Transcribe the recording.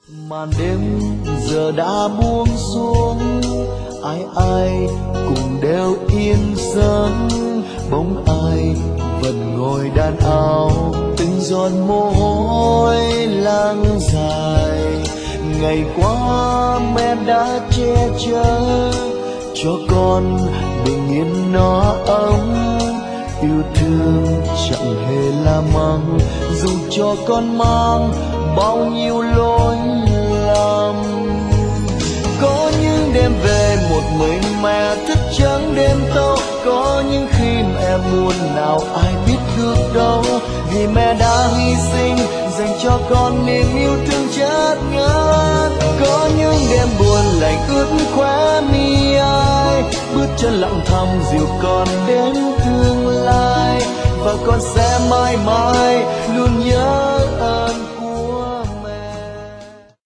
Màn đêm giờ đã buông xuống, ai ai cùng đều yên giấc, bóng ai vẫn ngồi đan áo, từng giọt mồ hôi lang dài. Ngày qua mẹ đã che chở cho con bình yên nó ấm, yêu thương chẳng hề là mắng, dù cho con mang bao nhiêu lỗi lầm. Có những đêm về một mình mẹ thức trắng đêm thâu, có những khi mẹ buồn nào ai biết được đâu, vì mẹ đã hy sinh dành cho con niềm yêu thương chất ngất. Có những đêm buồn lạnh ướt khóe mi ai, bước chân lặng thầm dìu con đến tương lai, và con sẽ mãi mãi